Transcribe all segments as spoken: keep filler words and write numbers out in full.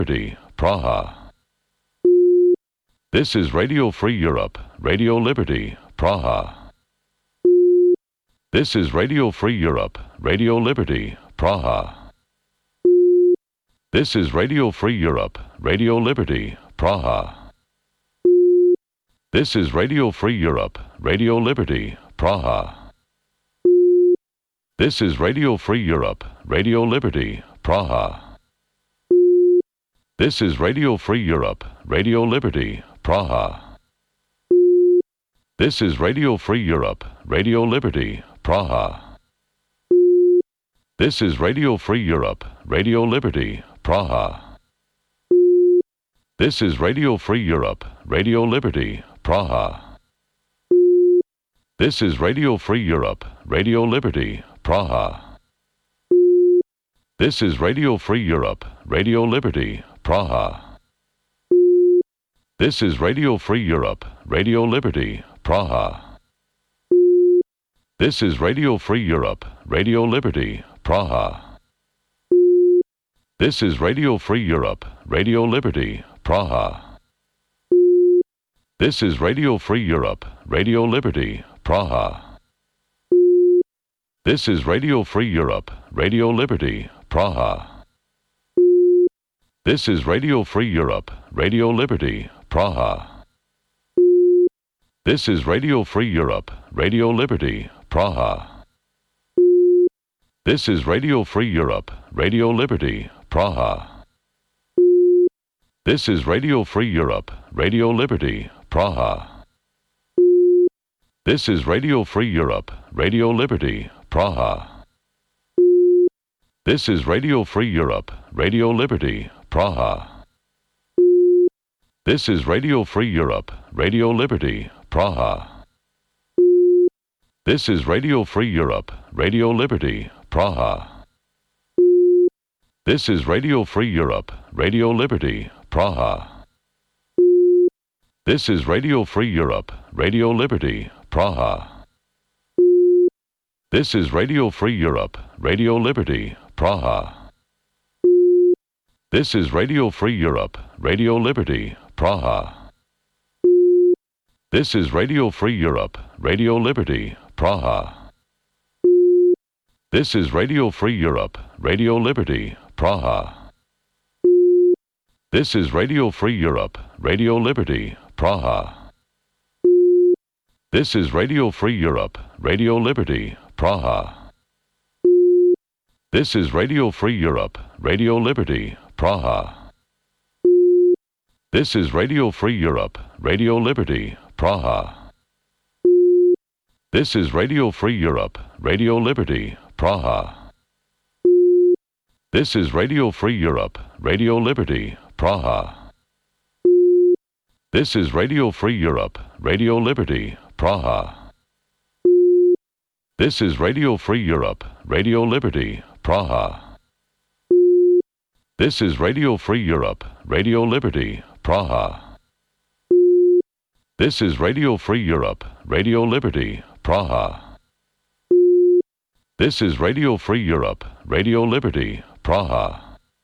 Liberty, Praha. This is Radio Free Europe, Radio Liberty, Praha. This is Radio Free Europe, Radio Liberty, Praha. This is Radio Free Europe, Radio Liberty, Praha. This is Radio Free Europe, Radio Liberty, Praha. This is Radio Free Europe, Radio Liberty, Praha. This is Radio Free Europe, Radio Liberty, Praha. This is Radio Free Europe, Radio Liberty, Praha. This is Radio Free Europe, Radio Liberty, Praha. This is Radio Free Europe, Radio Liberty, Praha. This is Radio Free Europe, Radio Liberty, Praha. This is Radio Free Europe, Radio Liberty, Praha. This is Radio Free Europe, Radio Liberty, Praha. This is Radio Free Europe, Radio Liberty, Praha. This is Radio Free Europe, Radio Liberty, Praha. This is Radio Free Europe, Radio Liberty, Praha. This is Radio Free Europe, Radio Liberty, Praha. This is Radio Free Europe, Radio Liberty, Praha. This is Radio Free Europe, Radio Liberty, Praha. This is Radio Free Europe, Radio Liberty, Praha. This is Radio Free Europe, Radio Liberty, Praha. This is Radio Free Europe, Radio Liberty, Praha. This is Radio Free Europe, Radio Liberty, Praha. This is Radio Free Europe, Radio Liberty, Praha. This is Radio Free Europe, Radio Liberty, Praha. This is Radio Free Europe, Radio Liberty, Praha. This is Radio Free Europe, Radio Liberty, Praha. This is Radio Free Europe, Radio Liberty, Praha. This is Radio Free Europe, Radio Liberty, Praha. This is Radio Free Europe, Radio Liberty, Praha. This is Radio Free Europe, Radio Liberty, Praha. This is Radio Free Europe, Radio Liberty, Praha. This is Radio Free Europe, Radio Liberty, Praha. This is Radio Free Europe, Radio Liberty, Praha. This is Radio Free Europe, Radio Liberty, Praha. This is Radio Free Europe, Radio Liberty, Praha. This is Radio Free Europe, Radio Liberty, Praha. This is Radio Free Europe, Radio Liberty, Praha. This is Radio Free Europe, Radio Liberty, Praha. This is Radio Free Europe, Radio Liberty, Praha. This is Radio Free Europe, Radio Liberty, Praha. This is Radio Free Europe, Radio Liberty, Praha.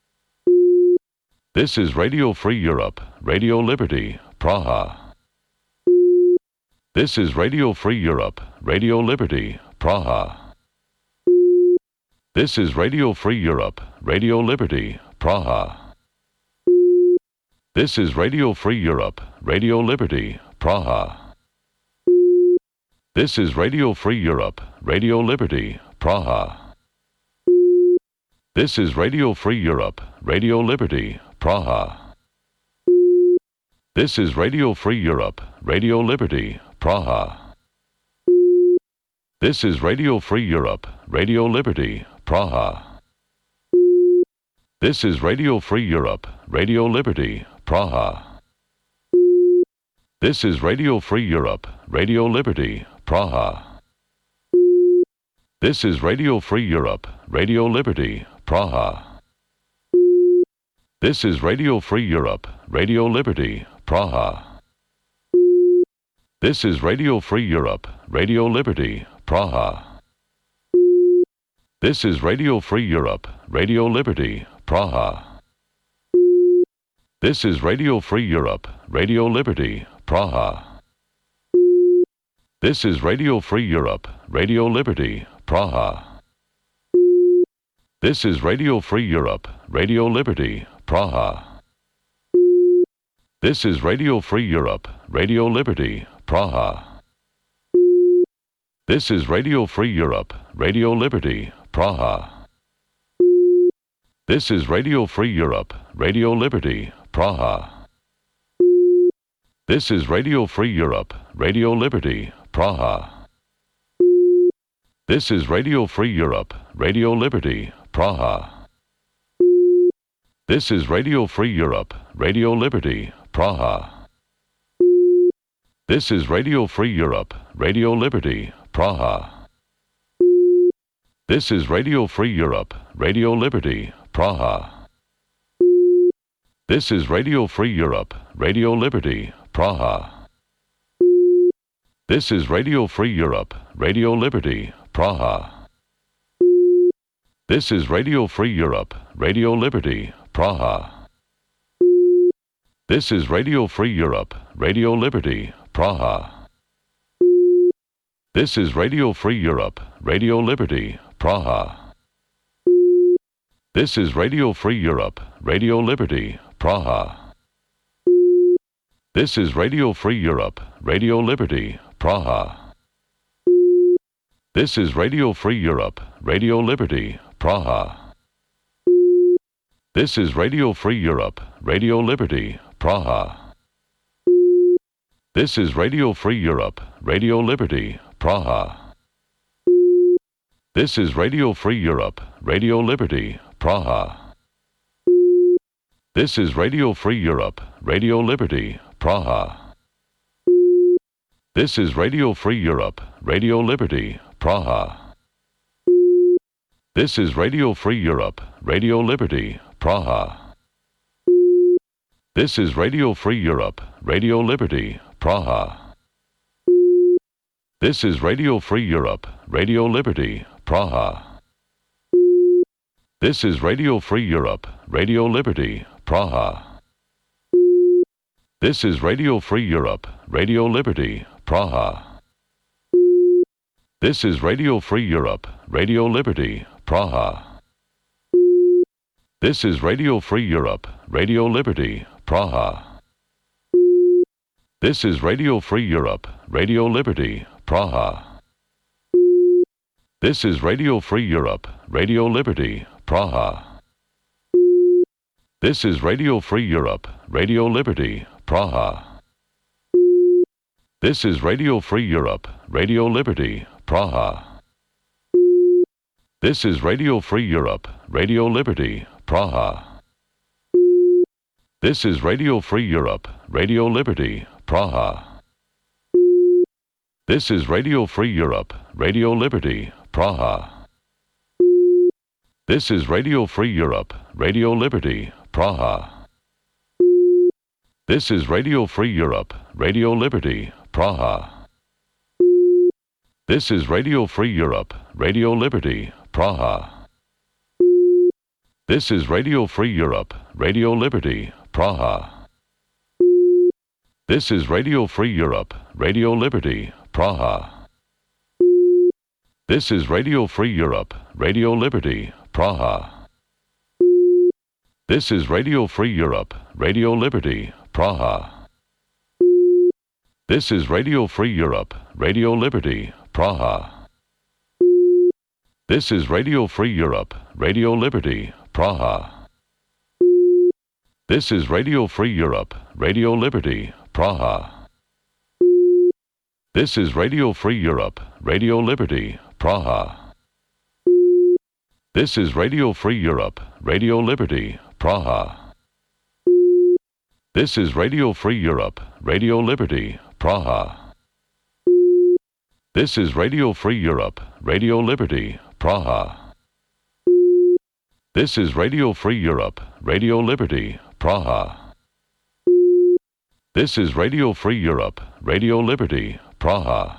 This is Radio Free Europe, Radio Liberty, Praha. This is Radio Free Europe, Radio Liberty, Praha. This is Radio Free Europe, Radio Liberty, Praha. This is Radio Free Europe, Radio Liberty, Praha. This is Radio Free Europe, Radio Liberty, Praha. This is Radio Free Europe, Radio Liberty, Praha. This is Radio Free Europe, Radio Liberty, Praha. This is Radio Free Europe, Radio Liberty, Praha. This is Radio Free Europe, Radio Liberty, Praha. This is Radio Free Europe, Radio Liberty, Praha. This is Radio Free Europe, Radio Liberty, Praha. This is Radio Free Europe, Radio Liberty, Praha. This is Radio Free Europe, Radio Liberty, Praha. This is Radio Free Europe, Radio Liberty, Praha. This is Radio Free Europe, Radio Liberty, Praha. This is Radio Free Europe, Radio Liberty, Praha. This is Radio Free Europe, Radio Liberty, Praha. This is Radio Free Europe, Radio Liberty, Praha. This is Radio Free Europe, Radio Liberty, Praha. This is Radio Free Europe, Radio Liberty, Praha. This is Radio Free Europe, Radio Liberty, Praha. This is Radio Free Europe, Radio Liberty, Praha. This is Radio Free Europe, Radio Liberty, Praha. This is Radio Free Europe, Radio Liberty, Praha. This is Radio Free Europe, Radio Liberty, Praha. This is Radio Free Europe, Radio Liberty, Praha. This is Radio Free Europe, Radio Liberty, Praha. This is Radio Free Europe, Radio Liberty, Praha. This is Radio Free Europe, Radio Liberty, Praha. This is Radio Free Europe, Radio Liberty, Praha. This is Radio Free Europe, Radio Liberty, Praha. This is Radio Free Europe, Radio Liberty, Praha. This is Radio Free Europe, Radio Liberty, Praha. This is Radio Free Europe, Radio Liberty, Praha. This is Radio Free Europe, Radio Liberty, Praha. This is Radio Free Europe, Radio Liberty, Praha. This is Radio Free Europe, Radio Liberty, Praha. This is Radio Free Europe, Radio Liberty, Praha. This is Radio Free Europe, Radio Liberty, Praha. This is Radio Free Europe, Radio Liberty, Praha. This is Radio Free Europe, Radio Liberty, Praha. This is Radio Free Europe, Radio Liberty, Praha. This is Radio Free Europe, Radio Liberty, Praha. This is Radio Free Europe, Radio Liberty, Praha. This is Radio Free Europe, Radio Liberty, Praha. This is Radio Free Europe, Radio Liberty, Praha. This is Radio Free Europe, Radio Liberty, Praha. This is Radio Free Europe, Radio Liberty, Praha. This is Radio Free Europe, Radio Liberty, Praha. This is Radio Free Europe, Radio Liberty, Praha. This is Radio Free Europe, Radio Liberty, Praha. This is Radio Free Europe, Radio Liberty, Praha. This is Radio Free Europe, Radio Liberty, Praha. This is Radio Free Europe, Radio Liberty, Praha. This is Radio Free Europe, Radio Liberty, Praha. This is Radio Free Europe, Radio Liberty, Praha. This is Radio Free Europe, Radio Liberty, Praha. This is Radio Free Europe, Radio Liberty, Praha. This is Radio Free Europe, Radio Liberty, Praha. This is Radio Free Europe, Radio Liberty, Praha. This is Radio Free Europe, Radio Liberty, Praha. This is Radio Free Europe, Radio Liberty, Praha. This is Radio Free Europe, Radio Liberty, Praha. This is Radio Free Europe, Radio Liberty, Praha. This is Radio Free Europe, Radio Liberty, Praha. This is Radio Free Europe, Radio Liberty, Praha. This is Radio Free Europe, Radio Liberty, Praha. This is Radio Free Europe, Radio Liberty, Praha.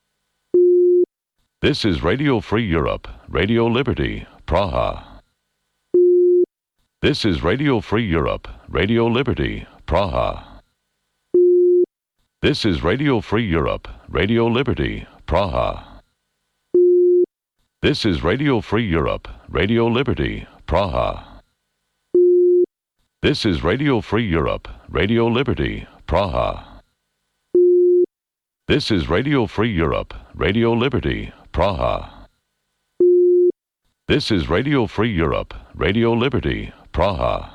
This is Radio Free Europe, Radio Liberty, Praha. This is Radio Free Europe, Radio Liberty, Praha. This is Radio Free Europe, Radio Liberty, Praha. This is Radio Free Europe, Radio Liberty, Praha. This is Radio Free Europe, Radio Liberty, Praha. This is Radio Free Europe, Radio Liberty, Praha. This is Radio Free Europe, Radio Liberty, Praha.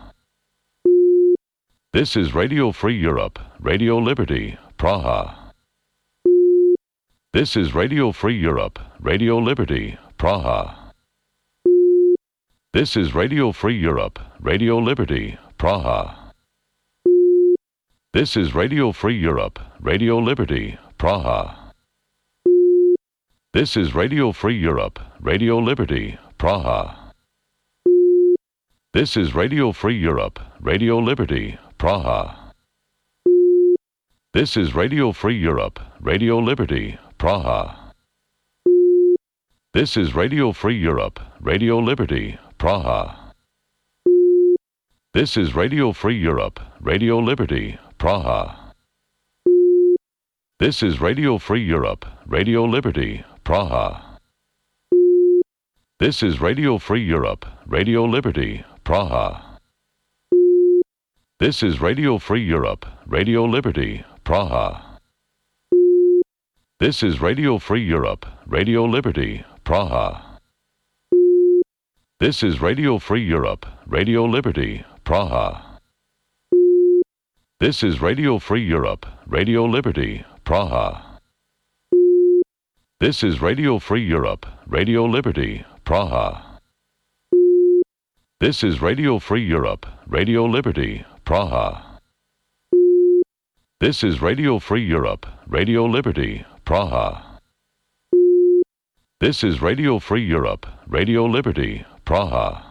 This is Radio Free Europe, Radio Liberty, Praha. This is Radio Free Europe, Radio Liberty, Praha. This is Radio Free Europe, Radio Liberty, Praha. This is Radio Free Europe, Radio Liberty, Praha. This is Radio Free Europe, Radio Liberty, Praha. This is Radio Free Europe, Radio Liberty, Praha. This is Radio Free Europe, Radio Liberty, Praha. This is Radio Free Europe, Radio Liberty, Praha. This is Radio Free Europe, Radio Liberty, Praha. This is Radio Free Europe, Radio Liberty, Praha. This is Radio Free Europe, Radio Liberty, Praha. This is Radio Free Europe, Radio Liberty, Praha. This is Radio Free Europe, Radio Liberty, Praha. This is Radio Free Europe, Radio Liberty, Praha. This is Radio Free Europe, Radio Liberty, Praha. This is Radio Free Europe, Radio Liberty, Praha. This is Radio Free Europe, Radio Liberty, Praha. This is Radio Free Europe, Radio Liberty, Praha. This is Radio Free Europe, Radio Liberty, Praha.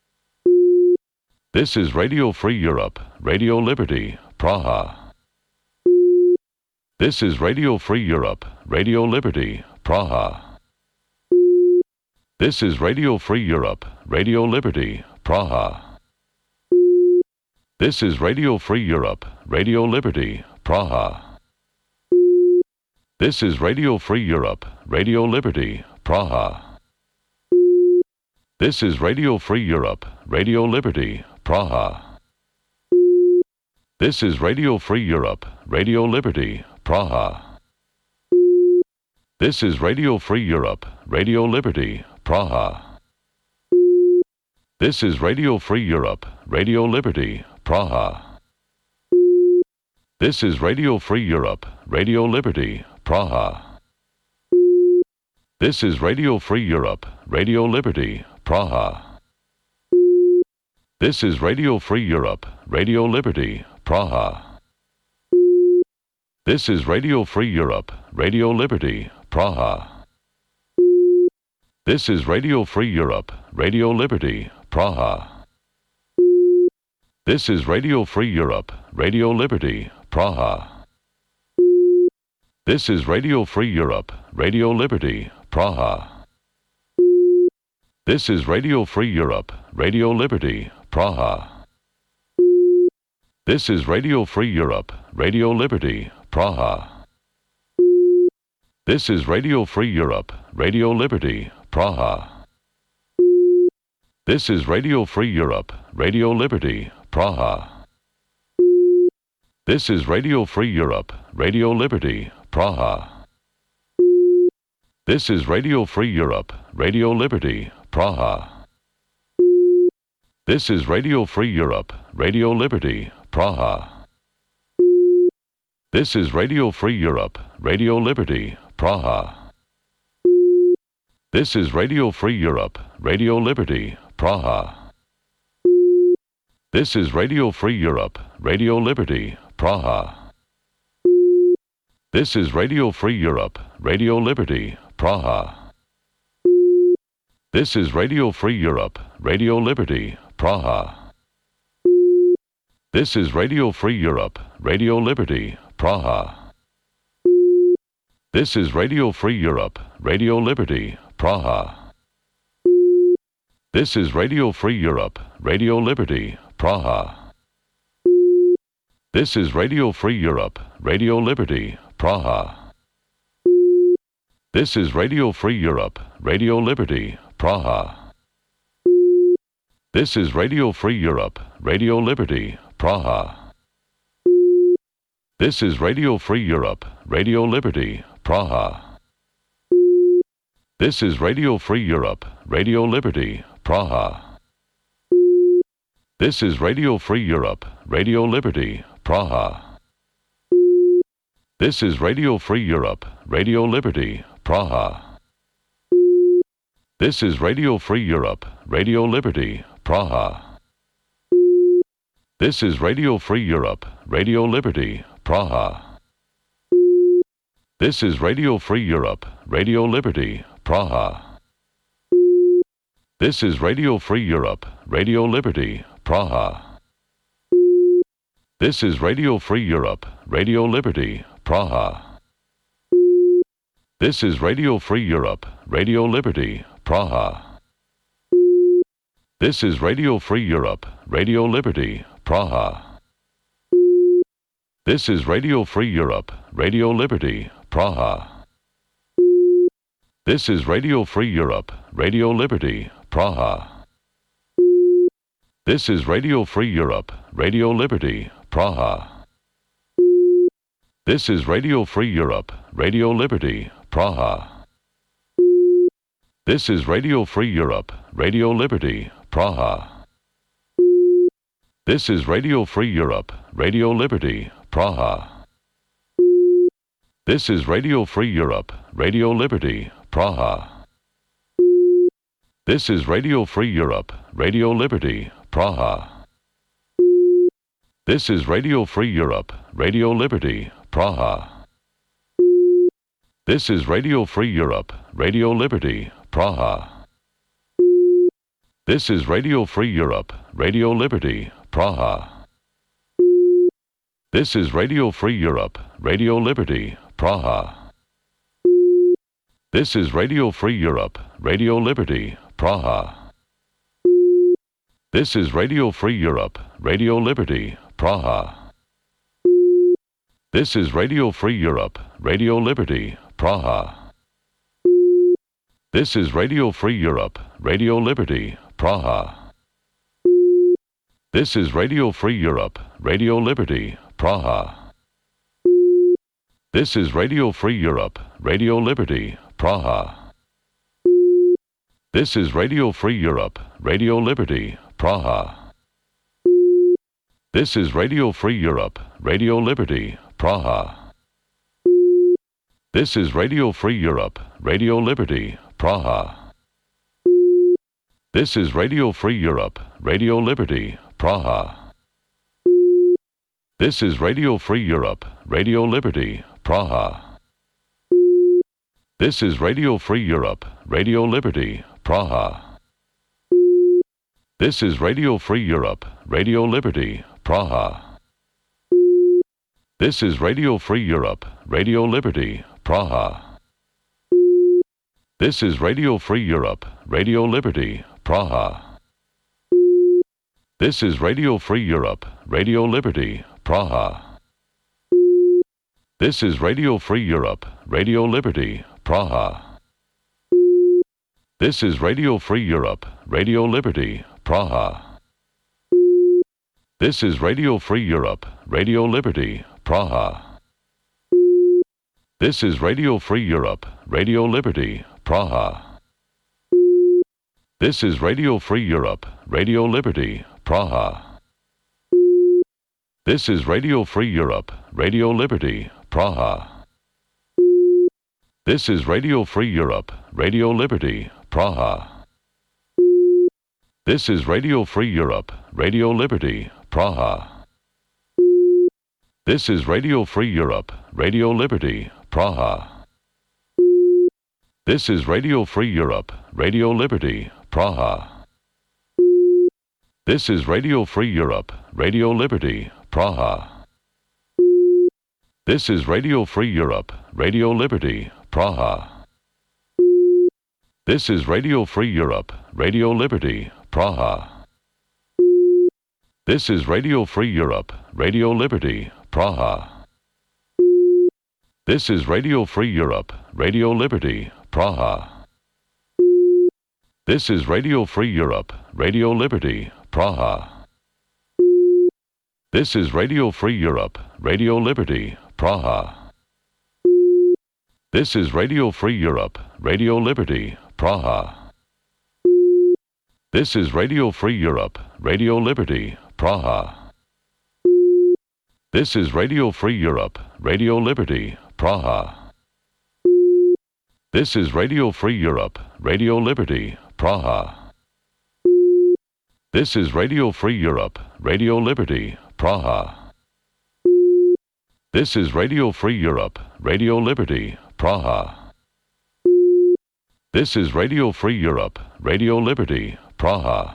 This is Radio Free Europe, Radio Liberty, Praha. This is Radio Free Europe, Radio Liberty, Praha. This is Radio Free Europe, Radio Liberty, Praha. This is Radio Free Europe, Radio Liberty, Praha. This is Radio Free Europe, Radio Liberty, Praha. This is Radio Free Europe, Radio Liberty, Praha. This is Radio Free Europe, Radio Liberty, Praha. This is Radio Free Europe, Radio Liberty, Praha. This is Radio Free Europe, Radio Liberty, Praha. This is Radio Free Europe, Radio Liberty, Praha. This is Radio Free Europe, Radio Liberty, Praha. This is Radio Free Europe, Radio Liberty, Praha. This is Radio Free Europe, Radio Liberty, Praha. This is Radio Free Europe, Radio Liberty, Praha. This is Radio Free Europe, Radio Liberty, Praha. This is Radio Free Europe, Radio Liberty, Praha. This is Radio Free Europe, Radio Liberty, Praha. This is Radio Free Europe, Radio Liberty, Praha. This is Radio Free Europe, Radio Liberty, Praha. This is Radio Free Europe, Radio Liberty, Praha. This is Radio Free Europe, Radio Liberty, Praha. This is Radio Free Europe, Radio Liberty, Praha. This is Radio Free Europe, Radio Liberty, Praha. This is Radio Free Europe, Radio Liberty, Praha. This is Radio Free Europe, Radio Liberty, Praha. This is Radio Free Europe, Radio Liberty, Praha. This is Radio Free Europe, Radio Liberty, Praha. This is Radio Free Europe, Radio Liberty, Praha. This is Radio Free Europe, Radio Liberty, Praha. This is Radio Free Europe, Radio Liberty, Praha. This is Radio Free Europe, Radio Liberty, Praha. This is Radio Free Europe, Radio Liberty, Praha. This is Radio Free Europe, Radio Liberty, Praha. This is Radio Free Europe, Radio Liberty, Praha. This is Radio Free Europe, Radio Liberty, Praha. This is Radio Free Europe, Radio Liberty, Praha. This is Radio Free Europe, Radio Liberty, Praha. This is Radio Free Europe, Radio Liberty, Praha. This is Radio Free Europe, Radio Liberty, Praha. This is Radio Free Europe, Radio Liberty, Praha. This is Radio Free Europe, Radio Liberty, Praha. This is Radio Free Europe, Radio Liberty, Praha. This is Radio Free Europe, Radio Liberty, Praha. This is Radio Free Europe, Radio Liberty, Praha. This is Radio Free Europe, Radio Liberty, Praha. This is Radio Free Europe, Radio Liberty, Praha. This is Radio Free Europe, Radio Liberty, Praha. This is Radio Free Europe, Radio Liberty, Praha. This is Radio Free Europe, Radio Liberty, Praha. This is Radio Free Europe, Radio Liberty, Praha. This is Radio Free Europe, Radio Liberty, Praha. This is Radio Free Europe, Radio Liberty, Praha. This is Radio Free Europe, Radio Liberty, Praha. This is Radio Free Europe, Radio Liberty, Praha. This is Radio Free Europe, Radio Liberty, Praha. This is Radio Free Europe, Radio Liberty, Praha. This is Radio Free Europe, Radio Liberty, Praha. This is Radio Free Europe, Radio Liberty, Praha. This is Radio Free Europe, Radio Liberty, Praha. This is Radio Free Europe, Radio Liberty, Praha. This is Radio Free Europe, Radio Liberty, Praha. This is Radio Free Europe, Radio Liberty, Praha. This is Radio Free Europe, Radio Liberty, Praha. This is Radio Free Europe, Radio Liberty, Praha. This is Radio Free Europe, Radio Liberty, Praha. This is Radio Free Europe, Radio Liberty, Praha. This is Radio Free Europe, Radio Liberty, Praha. This is Radio Free Europe, Radio Liberty, Praha. This is Radio Free Europe, Radio Liberty, Praha. This is Radio Free Europe, Radio Liberty, Praha. This is Radio Free Europe, Radio Liberty, Praha. This is Radio Free Europe, Radio Liberty, Praha. This is Radio Free Europe, Radio Liberty, Praha. This is Radio Free Europe, Radio Liberty, Praha. This is Radio Free Europe, Radio Liberty, Praha. This is Radio Free Europe, Radio Liberty, Praha. This is Radio Free Europe, Radio Liberty, Praha. This is Radio Free Europe, Radio Liberty, Praha. This is Radio Free Europe, Radio Liberty, Praha. This is Radio Free Europe, Radio Liberty, Praha. This is Radio Free Europe, Radio Liberty, Praha. This is Radio Free Europe, Radio Liberty, Praha. This is Radio Free Europe, Radio Liberty, Praha. This is Radio Free Europe, Radio Liberty, Praha. This is Radio Free Europe, Radio Liberty, Praha. This is Radio Free Europe, Radio Liberty, Praha. This is Radio Free Europe, Radio Liberty, Praha. This is Radio Free Europe, Radio Liberty, Praha. This is Radio Free Europe, Radio Liberty, Praha. This is Radio Free Europe, Radio Liberty, Praha. This is Radio Free Europe, Radio Liberty, Praha. This is Radio Free Europe, Radio Liberty, Praha. This is Radio Free Europe, Radio Liberty, Praha. This is Radio Free Europe, Radio Liberty, Praha. This is Radio Free Europe, Radio Liberty, Praha. This is Radio Free Europe, Radio Liberty, Praha. This is Radio Free Europe, Radio Liberty, Praha.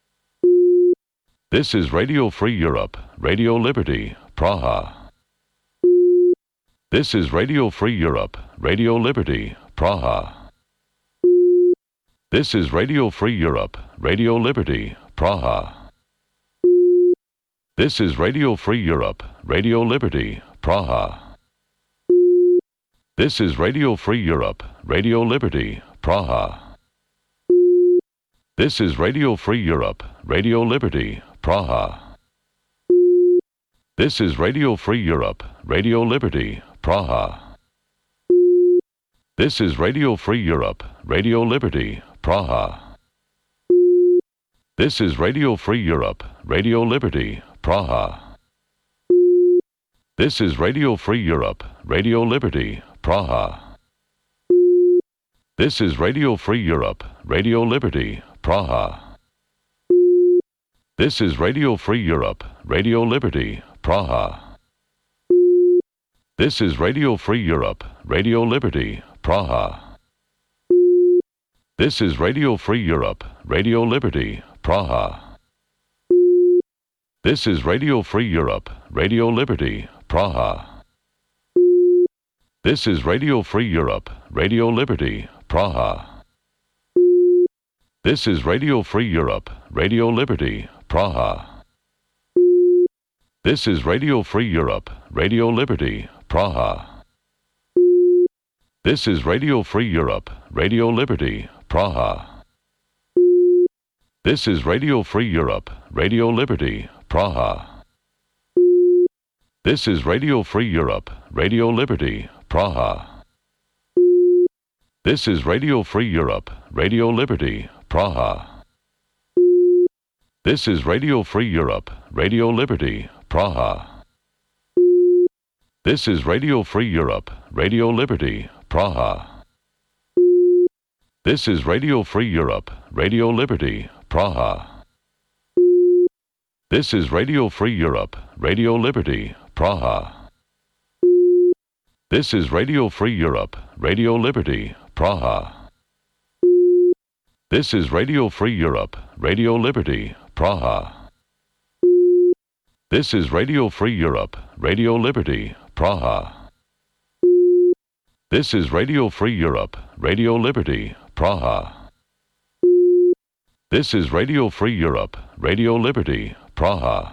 This is Radio Free Europe, Radio Liberty, Praha. This is Radio Free Europe, Radio Liberty, Praha. This is Radio Free Europe, Radio Liberty, Praha. This is Radio Free Europe, Radio Liberty, Praha. This is Radio Free Europe, Radio Liberty, Praha. This is Radio Free Europe, Radio Liberty, Praha. This is Radio Free Europe, Radio Liberty, Praha. This is Radio Free Europe, Radio Liberty, Praha. This is Radio Free Europe, Radio Liberty, Praha. This is Radio Free Europe, Radio Liberty, Praha. This is Radio Free Europe, Radio Liberty, Praha. This is Radio Free Europe, Radio Liberty, Praha. This is Radio Free Europe, Radio Liberty, Praha. This is Radio Free Europe, Radio Liberty, Praha. This is Radio Free Europe, Radio Liberty, Praha. This is Radio Free Europe, Radio Liberty, Praha. This is Radio Free Europe, Radio Liberty, Praha. This is Radio Free Europe, Radio Liberty, Praha. This is Radio Free Europe, Radio Liberty, Praha. This is Radio Free Europe, Radio Liberty, Praha. This is Radio Free Europe, Radio Liberty, Praha. This is Radio Free Europe, Radio Liberty, Praha. This is Radio Free Europe, Radio Liberty, Praha. This is Radio Free Europe, Radio Liberty, Praha. This is Radio Free Europe, Radio Liberty, Praha. This is Radio Free Europe, Radio Liberty, Praha. This is Radio Free Europe, Radio Liberty, Praha. This is Radio Free Europe, Radio Liberty, Praha. This is Radio Free Europe, Radio Liberty, Praha. This is Radio Free Europe, Radio Liberty, Praha. This is Radio Free Europe, Radio Liberty, Praha.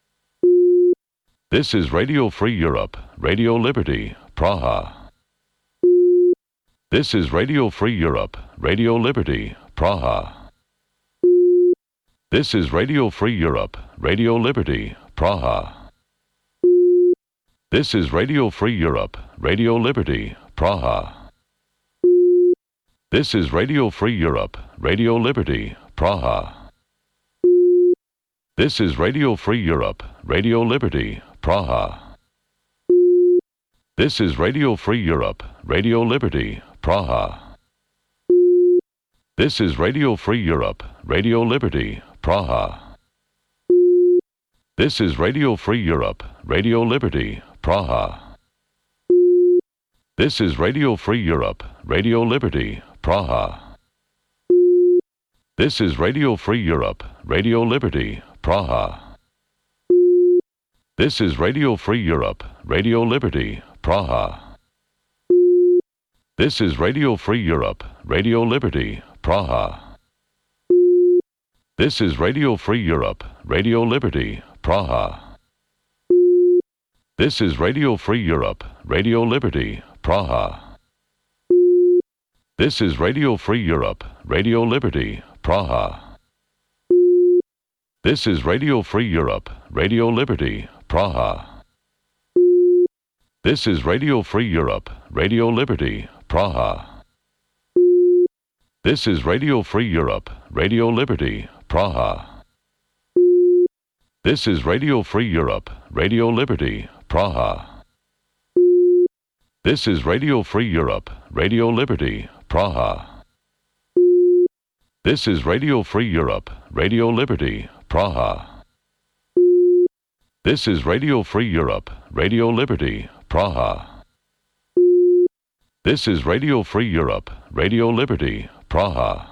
This is Radio Free Europe, Radio Liberty, Praha. This is Radio Free Europe, Radio Liberty, Praha. This is Radio Free Europe, Radio Liberty, Praha. This is Radio Free Europe, Radio Liberty, Praha. This is Radio Free Europe, Radio Liberty, Praha. This is Radio Free Europe, Radio Liberty, Praha. This is Radio Free Europe, Radio Liberty, Praha. This is Radio Free Europe, Radio Liberty, Praha. This is Radio Free Europe, Radio Liberty, Praha. This is Radio Free Europe, Radio Liberty, Praha. This is Radio Free Europe, Radio Liberty, Praha. This is Radio Free Europe, Radio Liberty, Praha. This is Radio Free Europe, Radio Liberty, Praha. This is Radio Free Europe, Radio Liberty, Praha. This is Radio Free Europe, Radio Liberty, Praha. This is Radio Free Europe, Radio Liberty, Praha. This is Radio Free Europe, Radio Liberty, Praha. This is Radio Free Europe, Radio Liberty, Praha. This is Radio Free Europe, Radio Liberty, Praha. This is Radio Free Europe, Radio Liberty, Praha. This is Radio Free Europe, Radio Liberty, Praha. This is Radio Free Europe, Radio Liberty, Praha. This is Radio Free Europe, Radio Liberty, Praha. This is Radio Free Europe, Radio Liberty, Praha.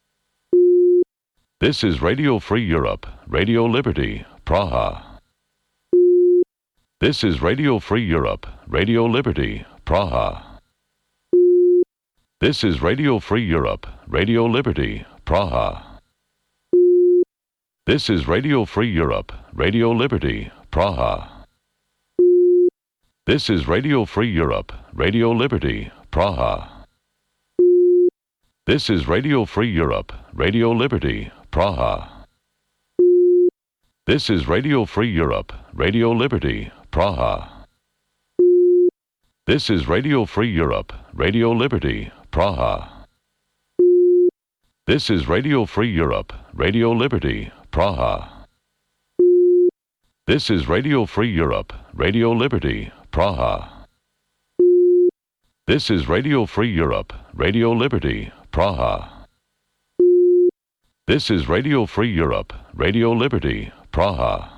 This is Radio Free Europe, Radio Liberty, Praha. This is Radio Free Europe, Radio Liberty, Praha. This is Radio Free Europe, Radio Liberty, Praha. This is Radio Free Europe, Radio Liberty, Praha. This is Radio Free Europe, Radio Liberty, Praha. This is Radio Free Europe, Radio Liberty, Praha. This is Radio Free Europe, Radio Liberty, Praha. This is Radio Free Europe, Radio Liberty, Praha. This is Radio Free Europe, Radio Liberty, Praha. This is Radio Free Europe, Radio Liberty, Praha. This is Radio Free Europe, Radio Liberty, Praha. This is Radio Free Europe, Radio Liberty, Praha.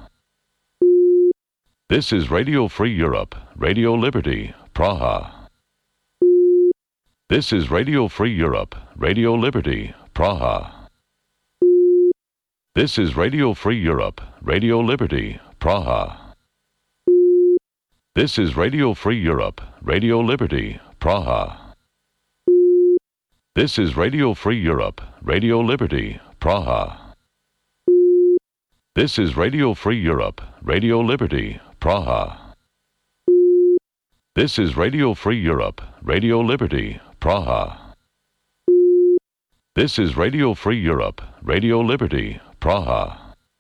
This is Radio Free Europe, Radio Liberty, Praha. This is Radio Free Europe, Radio Liberty, Praha. This is Radio Free Europe, Radio Liberty, Praha. This is Radio Free Europe, Radio Liberty, Praha. This is Radio Free Europe, Radio Liberty, Praha. This is Radio Free Europe, Radio Liberty, Praha. This is Radio Free Europe, Radio Liberty, Praha. This is Radio Free Europe, Radio Liberty, Praha.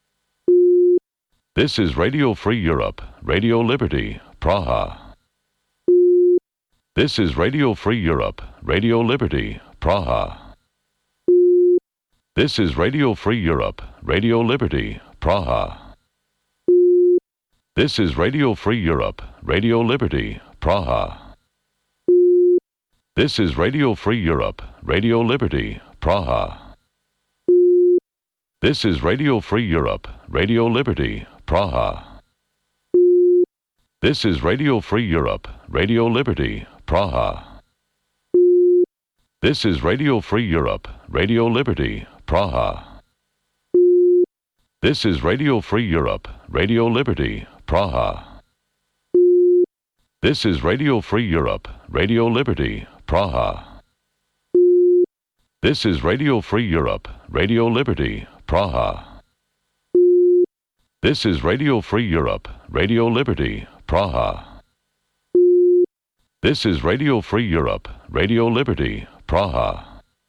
This is Radio Free Europe, Radio Liberty, Praha. This is Radio Free Europe, Radio Liberty, Praha. This is Radio Free Europe, Radio Liberty, Praha. This is Radio Free Europe, Radio Liberty, Praha. This is Radio Free Europe, Radio Liberty, Praha. This is Radio Free Europe, Radio Liberty, Praha. This is Radio Free Europe, Radio Liberty, Praha. This is Radio Free Europe, Radio Liberty, Praha. This is Radio Free Europe, Radio Liberty, Praha. This is Radio Free Europe, Radio Liberty, Praha. This is Radio Free Europe, Radio Liberty, Praha. This is Radio Free Europe, Radio Liberty, Praha. This is Radio Free Europe, Radio Liberty, Praha.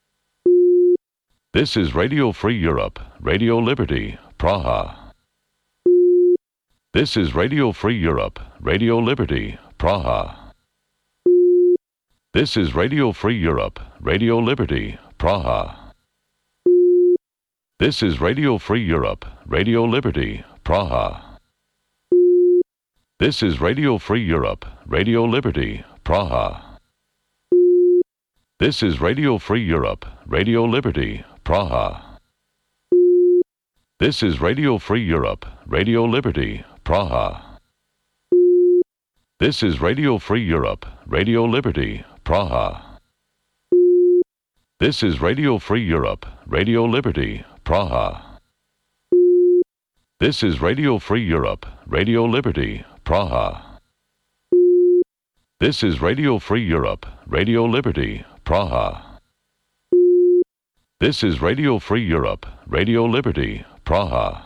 This is Radio Free Europe, Radio Liberty, Praha. This is Radio Free Europe, Radio Liberty, Praha. This is Radio Free Europe, Radio Liberty, Praha. This is Radio Free Europe, Radio Liberty, Praha. This is Radio Free Europe, Radio Liberty, Praha. This is Radio Free Europe, Radio Liberty, Praha. This is Radio Free Europe, Radio Liberty, Praha. This is Radio Free Europe, Radio Liberty, Praha. This is Radio Free Europe, Radio Liberty, Praha. This is Radio Free Europe, Radio Liberty, Praha. This is Radio Free Europe, Radio Liberty, Praha. This is Radio Free Europe, Radio Liberty, Praha.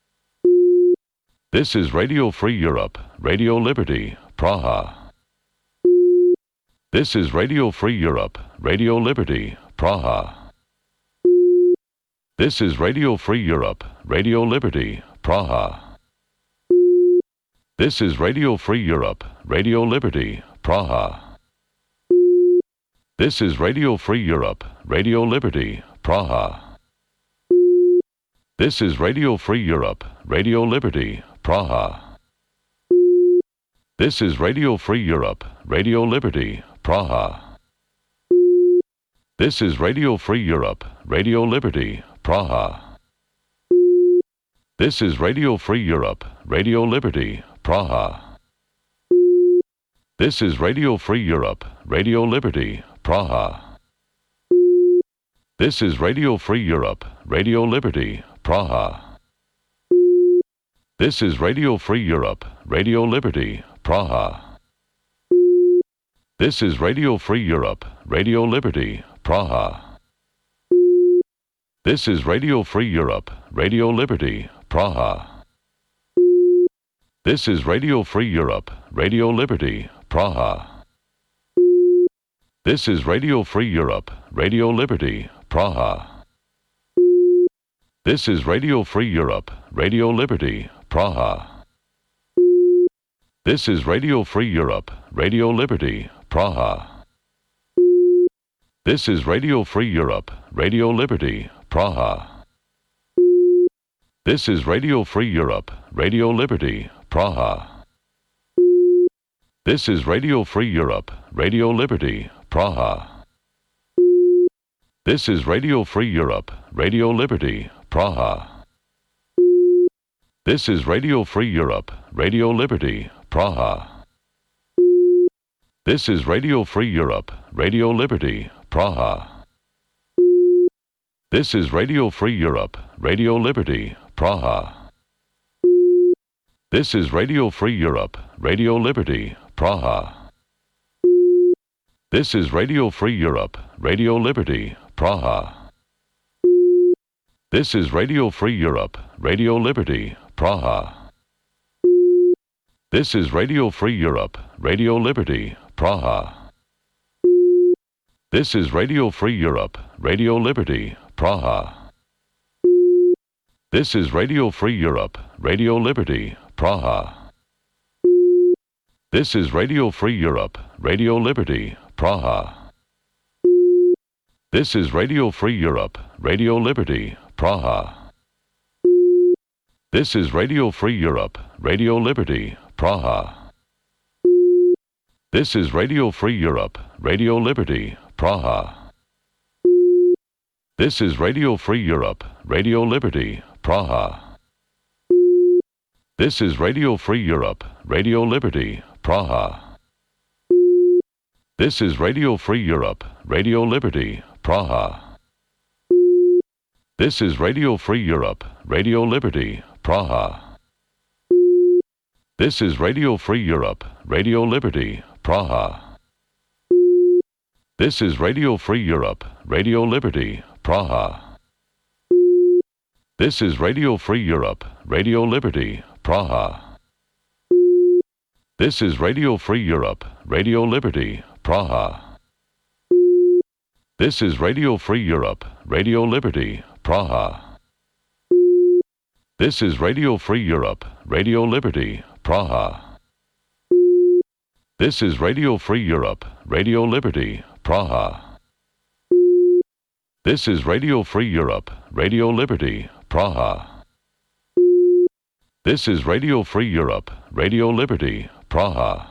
This is Radio Free Europe, Radio Liberty, Praha. This is Radio Free Europe, Radio Liberty, Praha. This is Radio Free Europe, Radio Liberty, Praha. This is Radio Free Europe, Radio Liberty, Praha. This is Radio Free Europe, Radio Liberty, Praha. This is Radio Free Europe, Radio Liberty, Praha. This is Radio Free Europe, Radio Liberty, Praha. This is Radio Free Europe, Radio Liberty, Praha. This is Radio Free Europe, Radio Liberty, Praha. This is Radio Free Europe, Radio Liberty, Praha. This is Radio Free Europe, Radio Liberty, Praha. This is Radio Free Europe, Radio Liberty, Praha. This is Radio Free Europe, Radio Liberty, Praha. This is Radio Free Europe, Radio Liberty, Praha. This is Radio Free Europe, Radio Liberty, Praha. This is Radio Free Europe, Radio Liberty, Praha. This is Radio Free Europe, Radio Liberty, Praha. This is Radio Free Europe, Radio Liberty, Praha. This is Radio Free Europe, Radio Liberty, Praha. This is Radio Free Europe, Radio Liberty, Praha. This is Radio Free Europe, Radio Liberty, Praha. This is Radio Free Europe, Radio Liberty, Praha. This is Radio Free Europe, Radio Liberty, Praha. This is Radio Free Europe, Radio Liberty, Praha. This is Radio Free Europe, Radio Liberty, Praha. This is Radio Free Europe, Radio Liberty, Praha. This is Radio Free Europe, Radio Liberty, Praha. This is Radio Free Europe, Radio Liberty, Praha. This is Radio Free Europe, Radio Liberty, Praha. This is Radio Free Europe, Radio Liberty, Praha. This is Radio Free Europe, Radio Liberty, Praha. This is Radio Free Europe, Radio Liberty, Praha. This is Radio Free Europe, Radio Liberty, Praha. This is Radio Free Europe, Radio Liberty, Praha. This is Radio Free Europe, Radio Liberty, Praha. This is Radio Free Europe, Radio Liberty, Praha. This is Radio Free Europe, Radio Liberty, Praha. This is Radio Free Europe, Radio Liberty, Praha. This is Radio Free Europe, Radio Liberty, Praha. This is Radio Free Europe, Radio Liberty, Praha. This is Radio Free Europe, Radio Liberty, Praha. This is Radio Free Europe, Radio Liberty, Praha. This is Radio Free Europe, Radio Liberty, Praha. This is Radio Free Europe, Radio Liberty, Praha. This is Radio Free Europe, Radio Liberty, Praha. This is Radio Free Europe, Radio Liberty, Praha. This is Radio Free Europe, Radio Liberty, Praha. This is Radio Free Europe, Radio Liberty, Praha.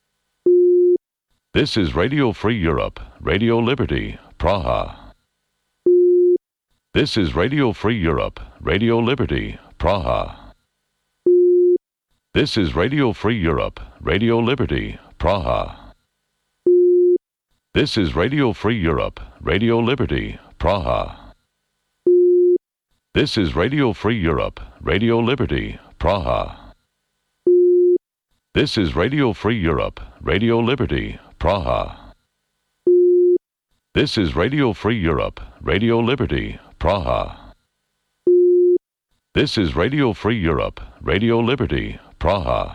This is Radio Free Europe, Radio Liberty, Praha. This is Radio Free Europe, Radio Liberty, Praha. This is Radio Free Europe, Radio Liberty, Praha. This is Radio Free Europe, Radio Liberty, Praha. This is Radio Free Europe, Radio Liberty, Praha. This is Radio Free Europe, Radio Liberty, Praha. This is Radio Free Europe, Radio Liberty, Praha. This is Radio Free Europe, Radio Liberty, Praha.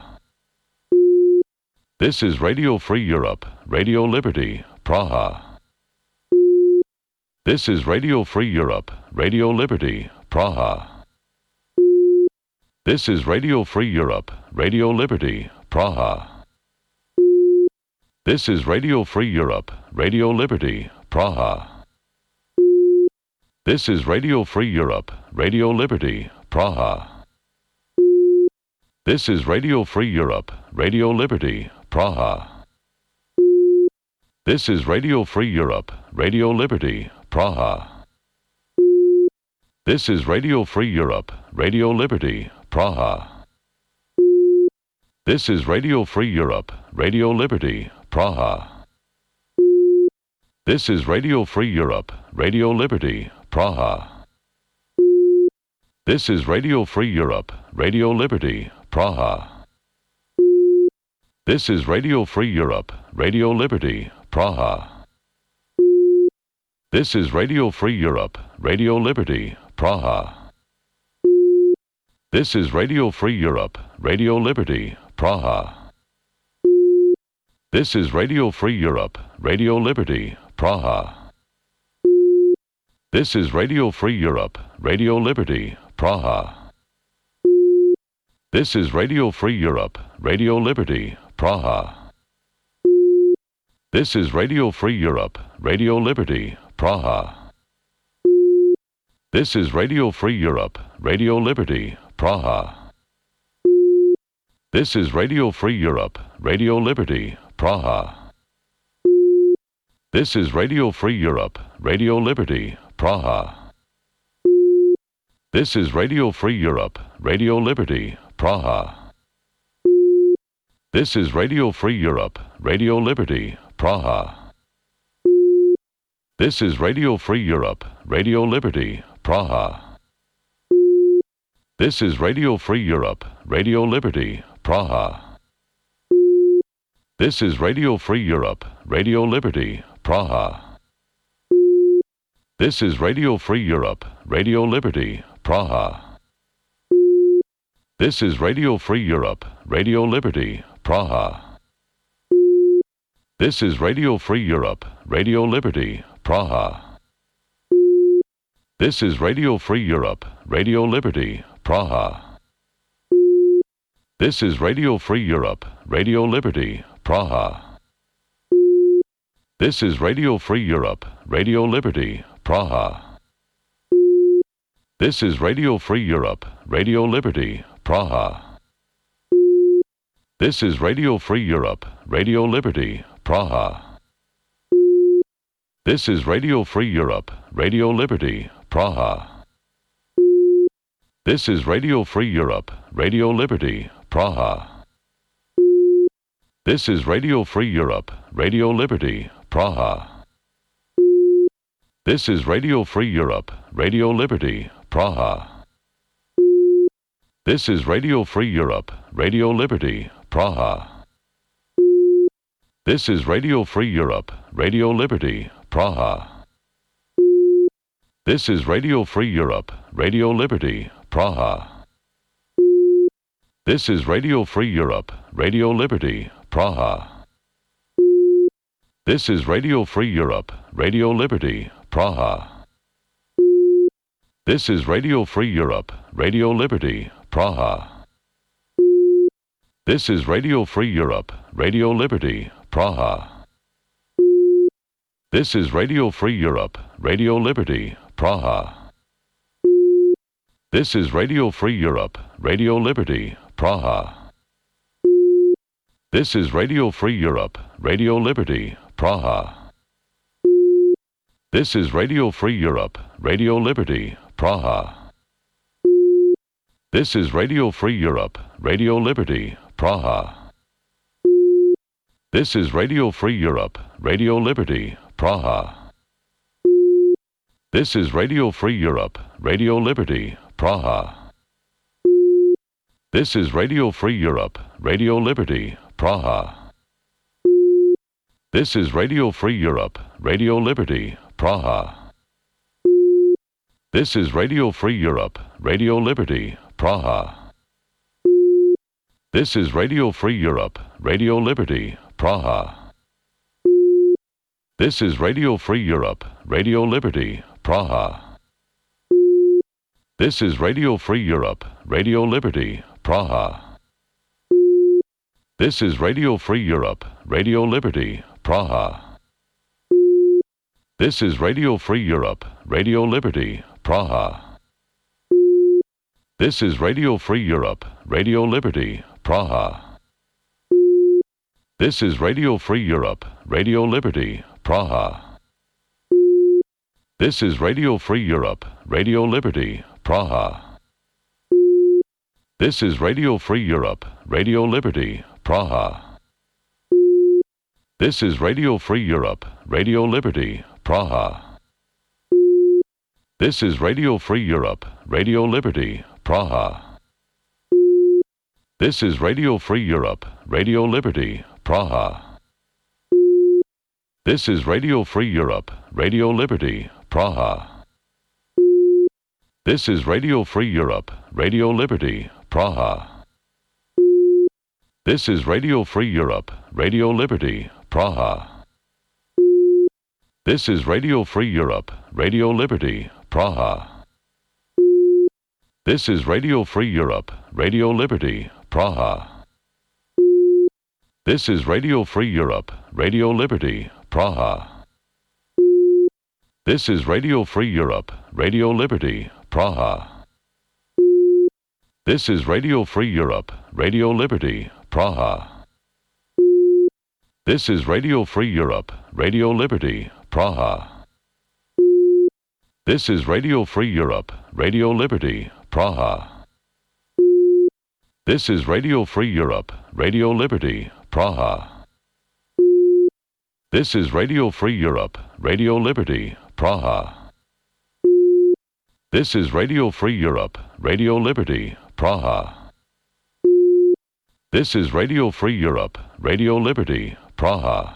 This is Radio Free Europe, Radio Liberty, Praha. This is Radio Free Europe, Radio Liberty, Praha. This is Radio Free Europe, Radio Liberty, Praha. This is Radio Free Europe, Radio Liberty, Praha. This is Radio Free Europe, Radio Liberty, Praha. This is Radio Free Europe, Radio Liberty, Praha. This is Radio Free Europe, Radio Liberty, Praha. This is Radio Free Europe, Radio Liberty, Praha. This is Radio Free Europe, Radio Liberty, Praha. This is Radio Free Europe, Radio Liberty, Praha. This is Radio Free Europe, Radio Liberty, Praha. This is Radio Free Europe, Radio Liberty, Praha. This is Radio Free Europe, Radio Liberty, Praha. This is Radio Free Europe, Radio Liberty, Praha. This is Radio Free Europe, Radio Liberty, Praha. This is Radio Free Europe, Radio Liberty, Praha. This is Radio Free Europe, Radio Liberty, Praha. This is Radio Free Europe, Radio Liberty, Praha. This is Radio Free Europe, Radio Liberty, Praha. This is Radio Free Europe, Radio Liberty, Praha. This is Radio Free Europe, Radio Liberty, Praha. This is Radio Free Europe, Radio Liberty, Praha. This is Radio Free Europe, Radio Liberty, Praha. This is Radio Free Europe, Radio Liberty, Praha. This is Radio Free Europe, Radio Liberty, Praha. This is Radio Free Europe, Radio Liberty, Praha. This is Radio Free Europe, Radio Liberty, Praha. This is Radio Free Europe, Radio Liberty, Praha. This is Radio Free Europe, Radio Liberty, Praha. This is Radio Free Europe, Radio Liberty, Praha. This is Radio Free Europe, Radio Liberty, Praha. This is Radio Free Europe, Radio Liberty, Praha. This is Radio Free Europe, Radio Liberty, Praha. This is Radio Free Europe, Radio Liberty, Praha. This is Radio Free Europe, Radio Liberty, Praha. This is Radio Free Europe, Radio Liberty, Praha. This is Radio Free Europe, Radio Liberty, Praha. This is Radio Free Europe, Radio Liberty, Praha. This is Radio Free Europe, Radio Liberty, Praha. This is Radio Free Europe, Radio Liberty, Praha. This is Radio Free Europe, Radio Liberty, Praha. This is Radio Free Europe, Radio Liberty, Praha. This is Radio Free Europe, Radio Liberty, Praha. This is Radio Free Europe, Radio Liberty, Praha. This is Radio Free Europe, Radio Liberty, Praha. This is Radio Free Europe, Radio Liberty, Praha. This is Radio Free Europe, Radio Liberty, Praha. This is Radio Free Europe, Radio Liberty, Praha. This is Radio Free Europe, Radio Liberty, Praha. This is Radio Free Europe, Radio Liberty, Praha. This is Radio Free Europe, Radio Liberty, Praha. This is Radio Free Europe, Radio Liberty, Praha. This is Radio Free Europe, Radio Liberty, Praha. This is Radio Free Europe, Radio Liberty, Praha. This is Radio Free Europe, Radio Liberty, Praha. This is Radio Free Europe, Radio Liberty, Praha. This is Radio Free Europe, Radio Liberty, Praha. This is Radio Free Europe, Radio Liberty, Praha. This is Radio Free Europe, Radio Liberty, Praha. This is Radio Free Europe, Radio Liberty, Praha. This is Radio Free Europe, Radio Liberty, Praha. This is Radio Free Europe, Radio Liberty, Praha. This is Radio Free Europe, Radio Liberty, Praha. This is Radio Free Europe, Radio Liberty, Praha. This is Radio Free Europe, Radio Liberty, Praha. This is Radio Free Europe, Radio Liberty, Praha. This is Radio Free Europe, Radio Liberty, Praha. This is Radio Free Europe, Radio Liberty, Praha. This is Radio Free Europe, Radio Liberty, Praha. This is Radio Free Europe, Radio Liberty, Praha. This is Radio Free Europe, Radio Liberty, Praha. This is Radio Free Europe, Radio Liberty, Praha. This is Radio Free Europe, Radio Liberty, Praha. This is Radio Free Europe, Radio Liberty, Praha. This is Radio Free Europe, Radio Liberty, Praha. This is Radio Free Europe, Radio Liberty, Praha. This is Radio Free Europe, Radio Liberty, Praha. This is Radio Free Europe, Radio Liberty, Praha. This is Radio Free Europe, Radio Liberty, Praha. This is Radio Free Europe, Radio Liberty, Praha. This is Radio Free Europe, Radio Liberty, Praha.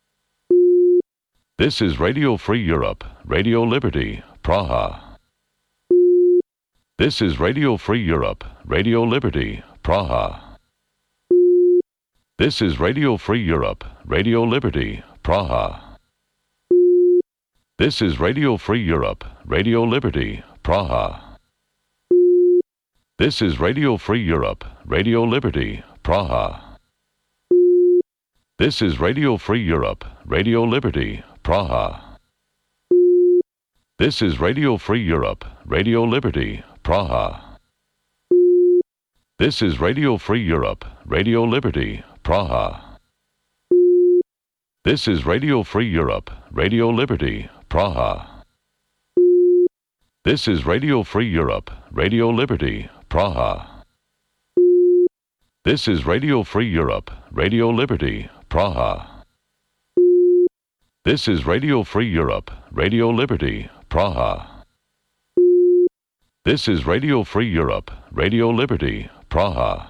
This is Radio Free Europe, Radio Liberty, Praha. This is Radio Free Europe, Radio Liberty, Praha. This is Radio Free Europe, Radio Liberty, Praha. This is Radio Free Europe, Radio Liberty, Praha. This is Radio Free Europe, Radio Liberty, Praha. This is Radio Free Europe, Radio Liberty, Praha. This is Radio Free Europe, Radio Liberty, Praha. This is Radio Free Europe, Radio Liberty, Praha. This is Radio Free Europe, Radio Liberty, Praha. This is Radio Free Europe, Radio Liberty, Praha. This is Radio Free Europe, Radio Liberty, Praha. This is Radio Free Europe, Radio Liberty, Praha. This is Radio Free Europe, Radio Liberty, Praha.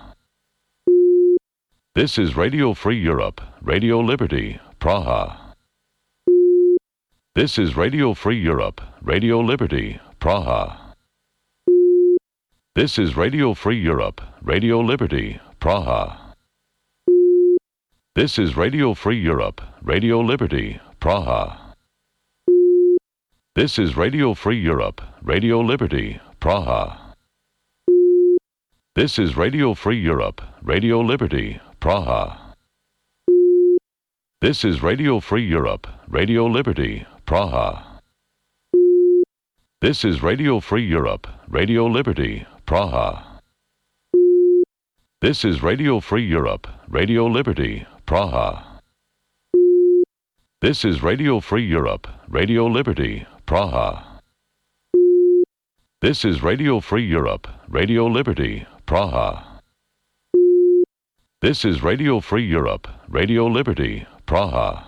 This is Radio Free Europe, Radio Liberty, Praha. This is Radio Free Europe, Radio Liberty, Praha. This is Radio Free Europe, Radio Liberty, Praha. This is Radio Free Europe, Radio Liberty, Praha. This is Radio Free Europe, Radio Liberty, Praha. This is Radio Free Europe, Radio Liberty, Praha. This is Radio Free Europe, Radio Liberty, Praha. This is Radio Free Europe, Radio Liberty, Praha. This is Radio Free Europe, Radio Liberty, Praha. This is Radio Free Europe, Radio Liberty, Praha. This is Radio Free Europe, Radio Liberty, Praha. This is Radio Free Europe, Radio Liberty, Praha.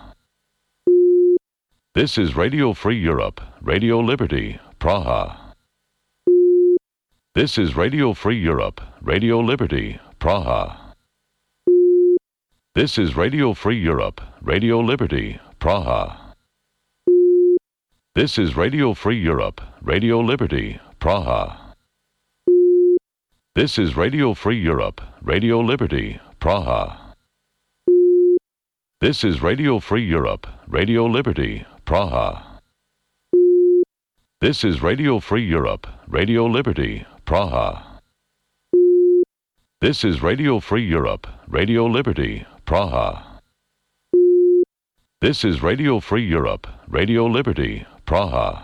This is Radio Free Europe, Radio Liberty, Praha. This is Radio Free Europe, Radio Liberty, Praha. This is Radio Free Europe, Radio Liberty, Praha. This is Radio Free Europe, Radio Liberty, Praha. This is Radio Free Europe, Radio Liberty, Praha. This is Radio Free Europe, Radio Liberty, Praha. This is Radio Free Europe, Radio Liberty, Praha. This is Radio Free Europe, Radio Liberty, Praha. This is Radio Free Europe, Radio Liberty, Praha.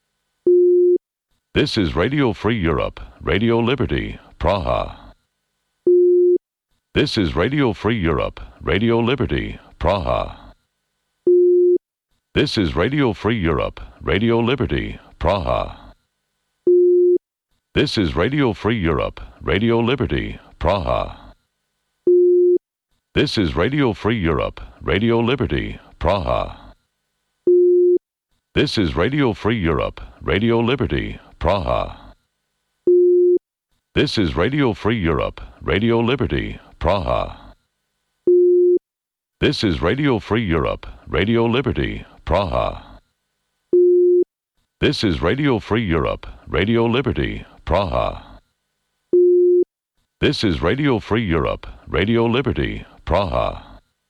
This is Radio Free Europe, Radio Liberty, Praha. This is Radio Free Europe, Radio Liberty, Praha. This is Radio Free Europe, Radio Liberty, Praha. This is Radio Free Europe, Radio Liberty, Praha. This is Radio Free Europe, Radio Liberty, Praha. This is Radio Free Europe, Radio Liberty, Praha. This is Radio Free Europe, Radio Liberty, Praha. This is Radio Free Europe, Radio Liberty, Praha. This is Radio Free Europe, Radio Liberty, Praha. This is Radio Free Europe, Radio Liberty, Praha.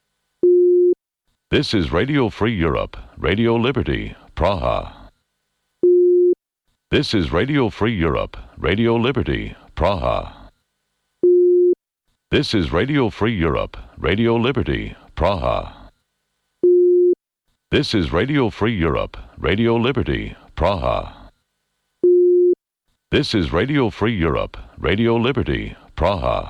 This is Radio Free Europe, Radio Liberty, Praha. This is Radio Free Europe, Radio Liberty, Praha. This is Radio Free Europe, Radio Liberty, Praha. This is Radio Free Europe, Radio Liberty, Praha. This is Radio Free Europe, Radio Liberty, Praha.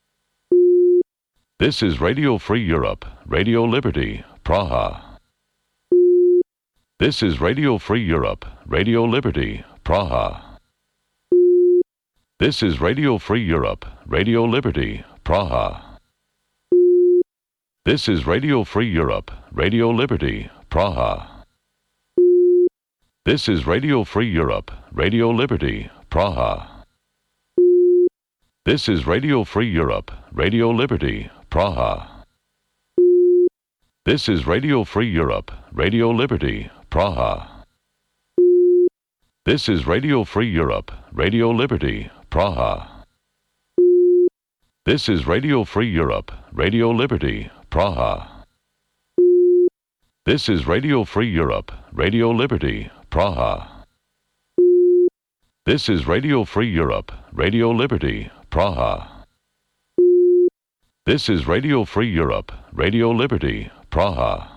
This is Radio Free Europe, Radio Liberty, Praha. This is Radio Free Europe, Radio Liberty, Praha. This is Radio Free Europe, Radio Liberty, Praha. This is Radio Free Europe, Radio Liberty, Praha. This is Radio Free Europe, Radio Liberty, Praha. This is Radio Free Europe, Radio Liberty, Praha. This is Radio Free Europe, Radio Liberty, Praha. This is Radio Free Europe, Radio Liberty, Praha. This is Radio Free Europe, Radio Liberty, Praha. This is Radio Free Europe, Radio Liberty, Praha. This is Radio Free Europe, Radio Liberty, Praha. This is Radio Free Europe, Radio Liberty, Praha.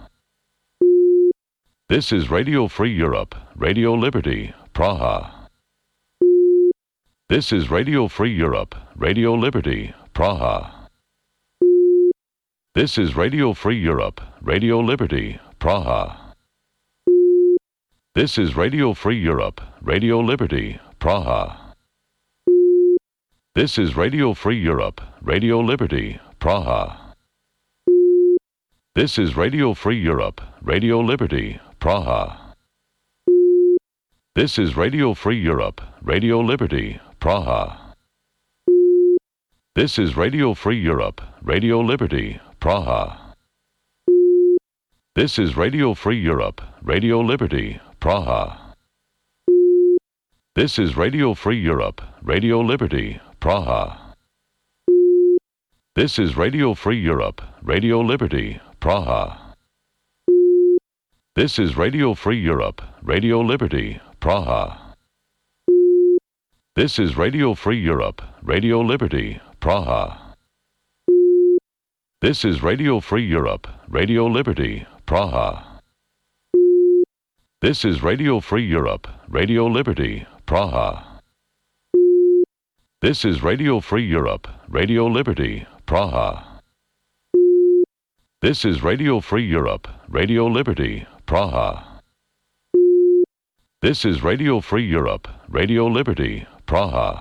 This is Radio Free Europe, Radio Liberty, Praha. This is Radio Free Europe, Radio Liberty, Praha. This is Radio Free Europe, Radio Liberty, Praha. This is Radio Free Europe, Radio Liberty, Praha. This is Radio Free Europe, Radio Liberty, Praha. This is Radio Free Europe, Radio Liberty, Praha. This is Radio Free Europe, Radio Liberty, Praha. This is Radio Free Europe, Radio Liberty, Praha. This is Radio Free Europe, Radio Liberty, Praha. This is Radio Free Europe, Radio Liberty, Praha. This is Radio Free Europe, Radio Liberty, Praha. This is Radio Free Europe, Radio Liberty, Praha. This is Radio Free Europe, Radio Liberty, Praha. This is Radio Free Europe, Radio Liberty, Praha. This is Radio Free Europe, Radio Liberty, Praha. This is Radio Free Europe, Radio Liberty, Praha. This is Radio Free Europe, Radio Liberty, Praha. This is Radio Free Europe, Radio Liberty, Praha.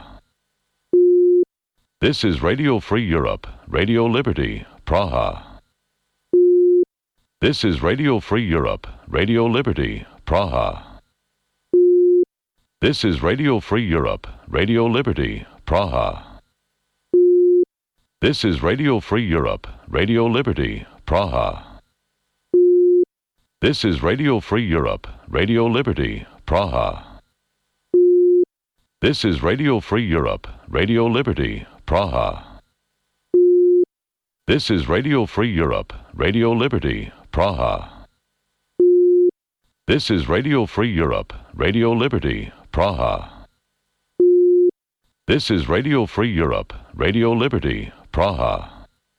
This is Radio Free Europe, Radio Liberty, Praha. This is Radio Free Europe, Radio Liberty, Praha. This is Radio Free Europe, Radio Liberty, Praha. This is Radio Free Europe, Radio Liberty, Praha. This is Radio Free Europe, Radio Liberty, Praha. This is Radio Free Europe, Radio Liberty, Praha. This is Radio Free Europe, Radio Liberty, Praha. This is Radio Free Europe, Radio Liberty, Praha. This is Radio Free Europe, Radio Liberty, Praha.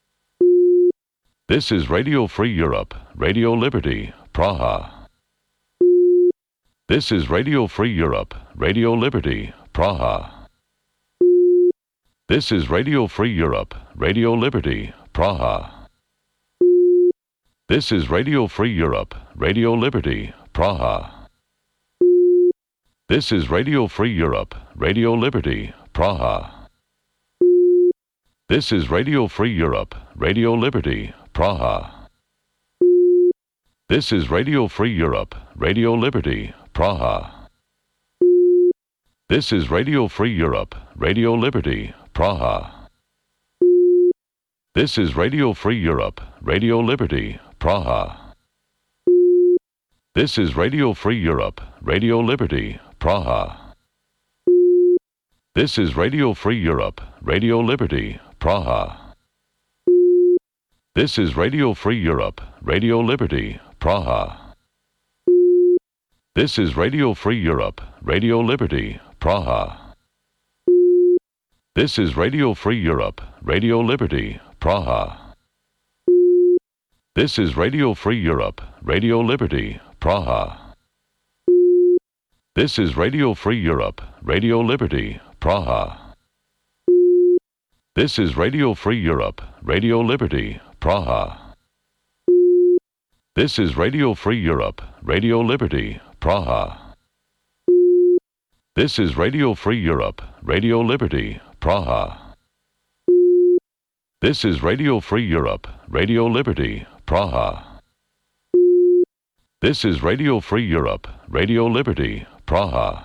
This is Radio Free Europe, Radio Liberty, Praha. This is Radio Free Europe, Radio Liberty, Praha. This is Radio Free Europe, Radio Liberty, Praha. This is Radio Free Europe, Radio Liberty, Praha. This is Radio Free Europe, Radio Liberty, Praha. This is Radio Free Europe, Radio Liberty, Praha. This is Radio Free Europe, Radio Liberty, Praha. This is Radio Free Europe, Radio Liberty, Praha. This is Radio Free Europe, Radio Liberty, Praha. This is Radio Free Europe, Radio Liberty, Praha. This is Radio Free Europe, Radio Liberty, Praha. This is Radio Free Europe, Radio Liberty, Praha. This is Radio Free Europe, Radio Liberty, Praha. This is Radio Free Europe, Radio Liberty, Praha. This is Radio Free Europe, Radio Liberty, Praha. This is Radio Free Europe, Radio Liberty, Praha. This is Radio Free Europe, Radio Liberty, Praha. This is Radio Free Europe, Radio Liberty, Praha. This is Radio Free Europe, Radio Liberty, Praha. This is Radio Free Europe, Radio Liberty, Praha. This is Radio Free Europe, Radio Liberty, Praha.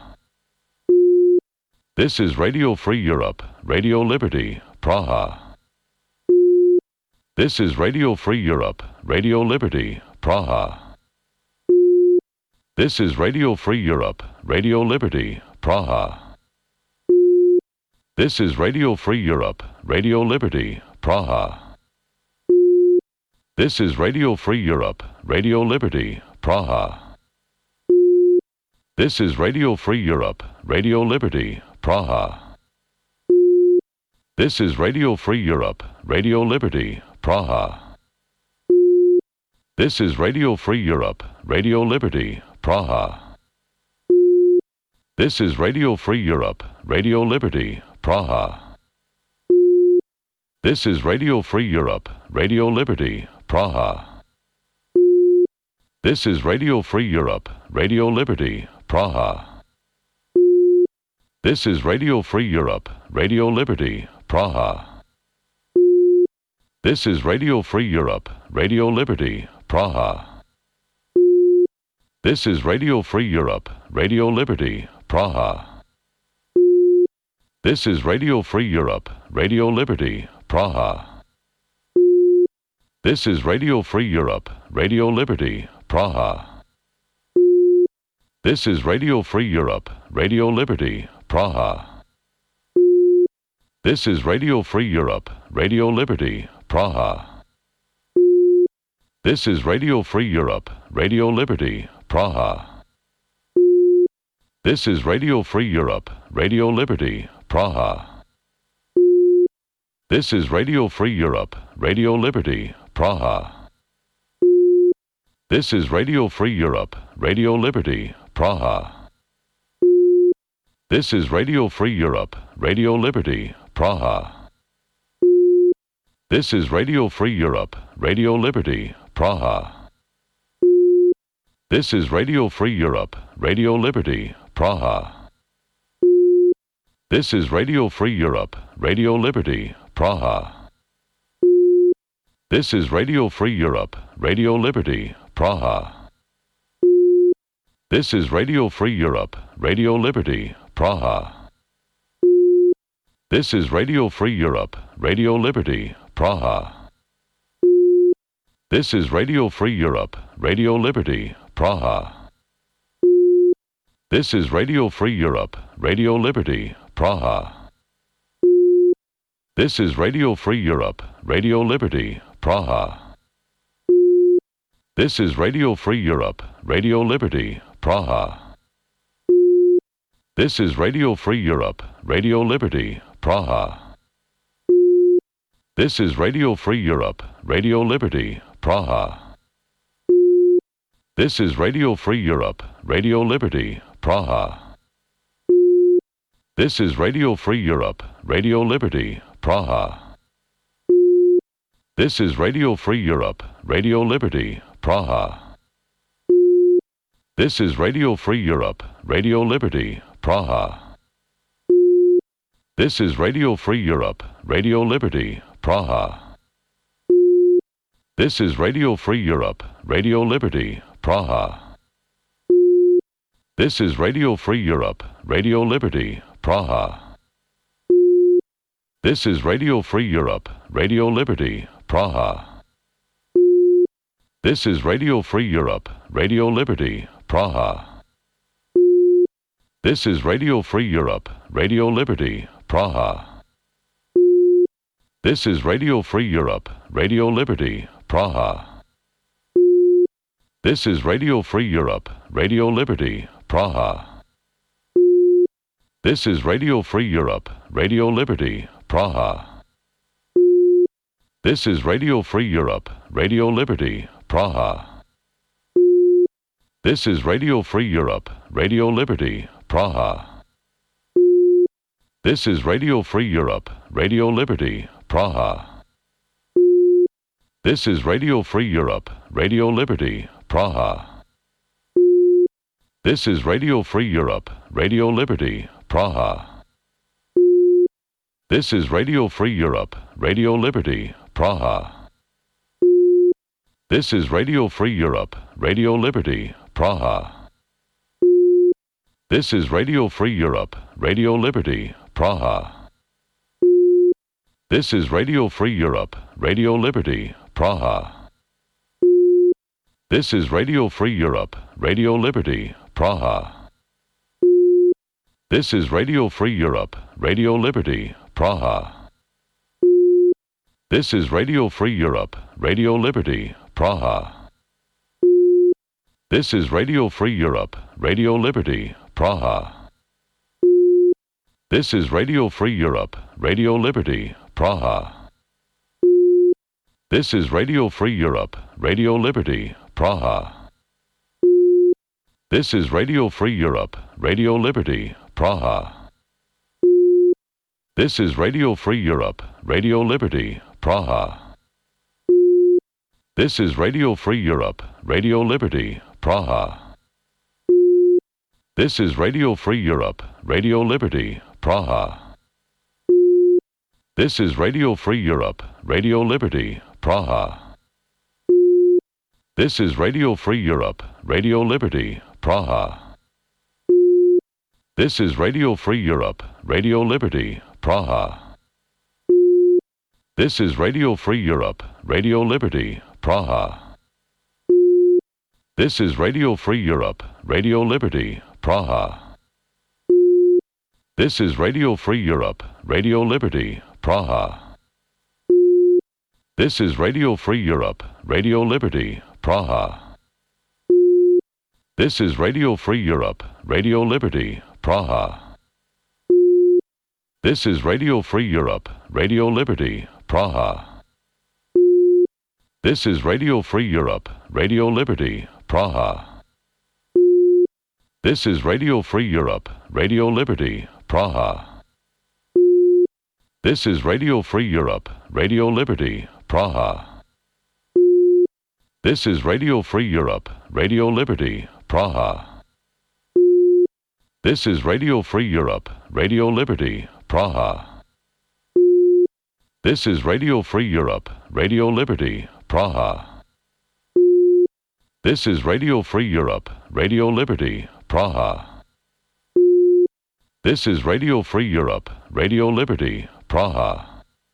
This is Radio Free Europe, Radio Liberty, Praha. This is Radio Free Europe, Radio Liberty, Praha. This is Radio Free Europe, Radio Liberty, Praha. This is Radio Free Europe, Radio Liberty, Praha. This is Radio Free Europe, Radio Liberty, Praha. This is Radio Free Europe, Radio Liberty, Praha. This is Radio Free Europe, Radio Liberty, Praha. This is Radio Free Europe, Radio Liberty, Praha. This is Radio Free Europe, Radio Liberty, Praha. This is Radio Free Europe, Radio Liberty, Praha. This is Radio Free Europe, Radio Liberty, Praha. This is Radio Free Europe, Radio Liberty, Praha. This is Radio Free Europe, Radio Liberty, Praha. This is Radio Free Europe, Radio Liberty, Praha. This is Radio Free Europe, Radio Liberty, Praha. This is Radio Free Europe, Radio Liberty, Praha. This is Radio Free Europe, Radio Liberty, Praha. This is Radio Free Europe, Radio Liberty, Praha. This is Radio Free Europe, Radio Liberty, Praha. This is Radio Free Europe, Radio Liberty, Praha. This is Radio Free Europe, Radio Liberty, Praha. This is Radio Free Europe, Radio Liberty, Praha. This is Radio Free Europe, Radio Liberty, Praha. This is Radio Free Europe, Radio Liberty, Praha. This is Radio Free Europe, Radio Liberty, Praha. This is Radio Free Europe, Radio Liberty, Praha. This is Radio Free Europe, Radio Liberty, Praha. This is Radio Free Europe, Radio Liberty, Praha. This is Radio Free Europe, Radio Liberty, Praha. This is Radio Free Europe, Radio Liberty, Praha. This is Radio Free Europe, Radio Liberty, Praha. This is Radio Free Europe, Radio Liberty, Praha. This is Radio Free Europe, Radio Liberty, Praha. This is Radio Free Europe, Radio Liberty, Praha. This is Radio Free Europe, Radio Liberty, Praha. This is Radio Free Europe, Radio Liberty, Praha. This is Radio Free Europe, Radio Liberty, Praha. This is Radio Free Europe, Radio Liberty, Praha. This is Radio Free Europe, Radio Liberty, Praha. This is Radio Free Europe, Radio Liberty, Praha. This is Radio Free Europe, Radio Liberty, Praha. This is Radio Free Europe, Radio Liberty, Praha. This is Radio Free Europe, Radio Liberty, Praha. This is Radio Free Europe, Radio Liberty, Praha. This is Radio Free Europe, Radio Liberty, Praha. This is Radio Free Europe, Radio Liberty, Praha. This is Radio Free Europe, Radio Liberty, Praha. This is Radio Free Europe, Radio Liberty, Praha. This is Radio Free Europe, Radio Liberty, Praha. This is Radio Free Europe, Radio Liberty, Praha. This is Radio Free Europe, Radio Liberty, Praha. This is Radio Free Europe, Radio Liberty, Praha. This is Radio Free Europe, Radio Liberty, Praha. This is Radio Free Europe, Radio Liberty, Praha. This is Radio Free Europe, Radio Liberty, Praha. This is Radio Free Europe, Radio Liberty, Praha. This is Radio Free Europe, Radio Liberty, Praha. This is Radio Free Europe, Radio Liberty, Praha. This is Radio Free Europe, Radio Liberty, Praha. This is Radio Free Europe, Radio Liberty, Praha. This is Radio Free Europe, Radio Liberty, Praha. This is Radio Free Europe, Radio Liberty, Praha. This is Radio Free Europe, Radio Liberty, Praha. This is Radio Free Europe, Radio Liberty, Praha. This is Radio Free Europe, Radio Liberty, Praha. This is Radio Free Europe, Radio Liberty, Praha. This is Radio Free Europe, Radio Liberty, Praha. This is Radio Free Europe, Radio Liberty, Praha. This is Radio Free Europe, Radio Liberty, Praha. This is Radio Free Europe, Radio Liberty, Praha. This is Radio Free Europe, Radio Liberty, Praha. This is Radio Free Europe, Radio Liberty, Praha. This is Radio Free Europe, Radio Liberty, Praha. This is Radio Free Europe, Radio Liberty, Praha. This is Radio Free Europe, Radio Liberty, Praha. This is Radio Free Europe, Radio Liberty, Praha. This is Radio Free Europe, Radio Liberty, Praha. This is Radio Free Europe, Radio Liberty, Praha. This is Radio Free Europe, Radio Liberty, Praha. This is Radio Free Europe, Radio Liberty, Praha. This is Radio Free Europe, Radio Liberty, Praha. This is Radio Free Europe, Radio Liberty, Praha. This is Radio Free Europe, Radio Liberty, Praha. This is Radio Free Europe, Radio Liberty, Praha.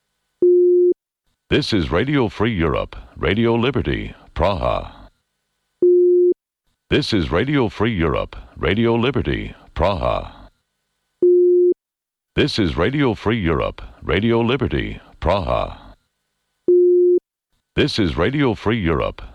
This is Radio Free Europe, Radio Liberty, Praha. This is Radio Free Europe, Radio Liberty, Praha. This is Radio Free Europe, Radio Liberty, Praha. This is Radio Free Europe,